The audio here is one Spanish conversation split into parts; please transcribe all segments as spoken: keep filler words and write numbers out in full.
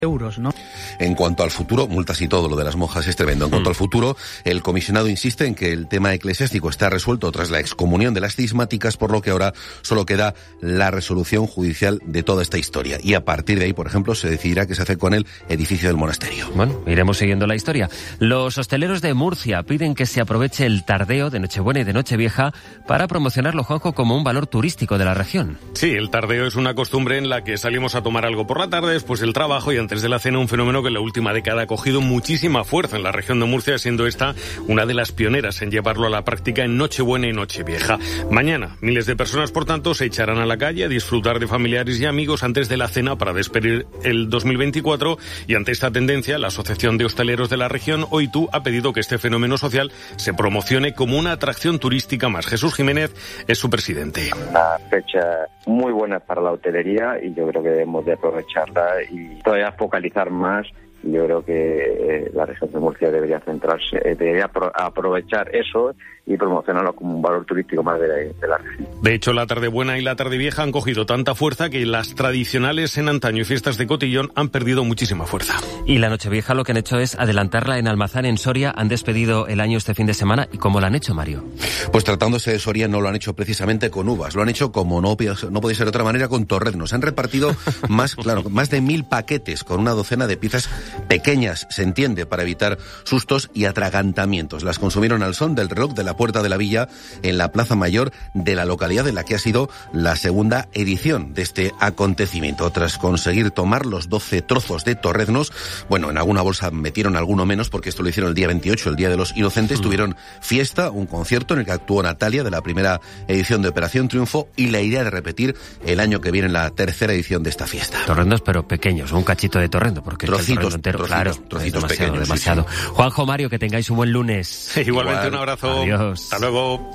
euros, ¿no? En cuanto al futuro, multas y todo, lo de las monjas es tremendo. En cuanto mm. al futuro, el comisionado insiste en que el tema eclesiástico está resuelto tras la excomunión de las cismáticas, por lo que ahora solo queda la resolución judicial de toda esta historia. Y a partir de ahí, por ejemplo, se decidirá qué se hace con el edificio del monasterio. Bueno, iremos siguiendo la historia. Los hosteleros de Murcia piden que se aproveche el tardeo de Nochebuena y de Nochevieja para promocionarlo, Juanjo, como un valor turístico de la región. Sí, el tardeo es una costumbre en la que salimos a tomar algo por la tarde, después del trabajo y antes de la cena, un fenómeno que en la última década ha cogido muchísima fuerza en la región de Murcia, siendo esta una de las pioneras en llevarlo a la práctica en Nochebuena y Nochevieja. Mañana, miles de personas, por tanto, se echarán a la calle a disfrutar de familiares y amigos antes de la cena para despedir el dos mil veinticuatro, y ante esta tendencia, la Asociación de Hosteleros de la región, OITU, ha pedido que este fenómeno social se promocione como una atracción turística más. Jesús Jiménez es su presidente. Una fecha muy buena para la hotelería y yo creo que debemos de aprovecharla y todavía focalizar más. Yo creo que eh, la región de Murcia debería centrarse, eh, debería pro- aprovechar eso y promocionarlo como un valor turístico más de la, de la región. De hecho, la tarde buena y la tarde vieja han cogido tanta fuerza que las tradicionales en antaño y fiestas de cotillón han perdido muchísima fuerza. Y la Nochevieja lo que han hecho es adelantarla en Almazán, en Soria. Han despedido el año este fin de semana. ¿Y cómo lo han hecho, Mario? Pues tratándose de Soria no lo han hecho precisamente con uvas, lo han hecho como no, no puede ser de otra manera con torreznos. Han repartido más, claro, más de mil paquetes con una docena de piezas pequeñas, se entiende, para evitar sustos y atragantamientos. Las consumieron al son del reloj de la Puerta de la Villa en la Plaza Mayor de la localidad en la que ha sido la segunda edición de este acontecimiento. Tras conseguir tomar los doce trozos de torreznos, bueno, en alguna bolsa metieron alguno menos porque esto lo hicieron el día veintiocho, el Día de los Inocentes, mm. tuvieron fiesta, un concierto en el que actuó Natalia de la primera edición de Operación Triunfo y la idea de repetir el año que viene la tercera edición de esta fiesta. Torrendos pero pequeños, un cachito de torrendo, porque trocitos, el entero, trocitos, claro, trocitos demasiado, pequeños. Demasiado. Sí, sí. Juanjo, Mario, que tengáis un buen lunes. Igualmente, Igual. un abrazo. Adiós. Hasta luego.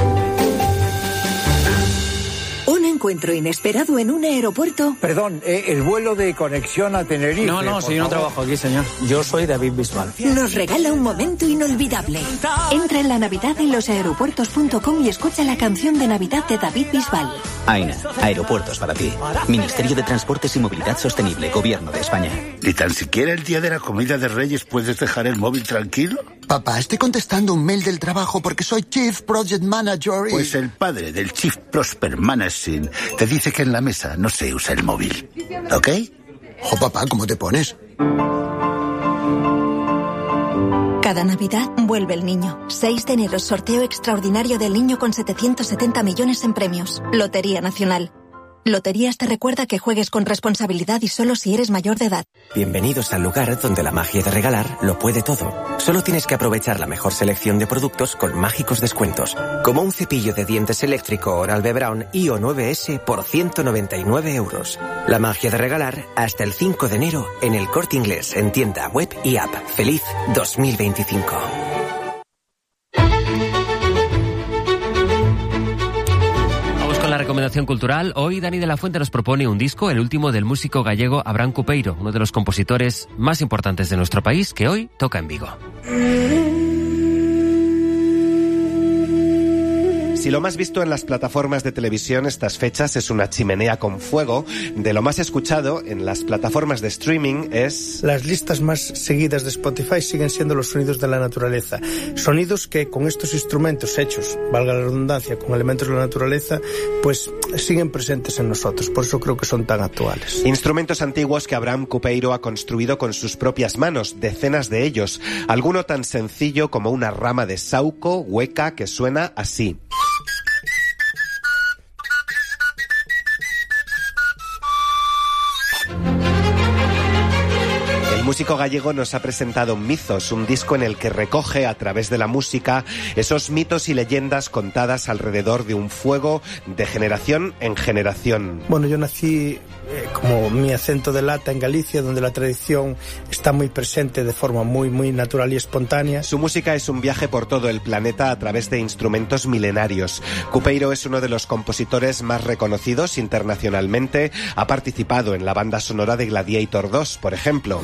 Un encuentro inesperado en un aeropuerto. Perdón, eh, el vuelo de conexión a Tenerife. No, no, si yo no trabajo aquí, señor. Yo soy David Bisbal. Nos regala un momento inolvidable. Entra en la Navidad en losaeropuertos punto com y escucha la canción de Navidad de David Bisbal. AENA, aeropuertos para ti. Ministerio de Transportes y Movilidad Sostenible, Gobierno de España. ¿Ni tan siquiera el día de la comida de Reyes puedes dejar el móvil tranquilo? Papá, estoy contestando un mail del trabajo porque soy Chief Project Manager y... Pues el padre del Chief Prosper Managing te dice que en la mesa no se usa el móvil. ¿Ok? Oh, papá, ¿cómo te pones? Cada Navidad vuelve el niño. seis de enero, sorteo extraordinario del niño con setecientos setenta millones en premios. Lotería Nacional. Loterías te recuerda que juegues con responsabilidad y solo si eres mayor de edad. Bienvenidos al lugar donde la magia de regalar lo puede todo. Solo tienes que aprovechar la mejor selección de productos con mágicos descuentos. Como un cepillo de dientes eléctrico Oral-B Brown I O nueve ese por ciento noventa y nueve euros. La magia de regalar hasta el cinco de enero en El Corte Inglés, en tienda, web y app. ¡Feliz dos mil veinticinco! La recomendación cultural. Hoy Dani de la Fuente nos propone un disco, el último del músico gallego Abraham Cupeiro, uno de los compositores más importantes de nuestro país, que hoy toca en Vigo. Si lo más visto en las plataformas de televisión estas fechas es una chimenea con fuego, de lo más escuchado en las plataformas de streaming es... Las listas más seguidas de Spotify siguen siendo los sonidos de la naturaleza. Sonidos que con estos instrumentos hechos, valga la redundancia, con elementos de la naturaleza, pues siguen presentes en nosotros. Por eso creo que son tan actuales. Instrumentos antiguos que Abraham Cupeiro ha construido con sus propias manos, decenas de ellos. Alguno tan sencillo como una rama de sauco hueca que suena así. El músico gallego nos ha presentado Mizos, un disco en el que recoge a través de la música esos mitos y leyendas contadas alrededor de un fuego de generación en generación. Bueno, yo nací eh, como mi acento delata en Galicia, donde la tradición está muy presente de forma muy, muy natural y espontánea. Su música es un viaje por todo el planeta a través de instrumentos milenarios. Cupeiro es uno de los compositores más reconocidos internacionalmente. Ha participado en la banda sonora de Gladiator dos, por ejemplo.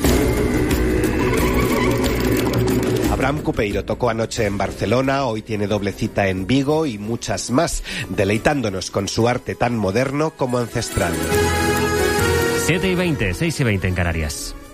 Abraham Cupeiro tocó anoche en Barcelona, hoy tiene doble cita en Vigo y muchas más, deleitándonos con su arte tan moderno como ancestral. siete y veinte, seis y veinte en Canarias.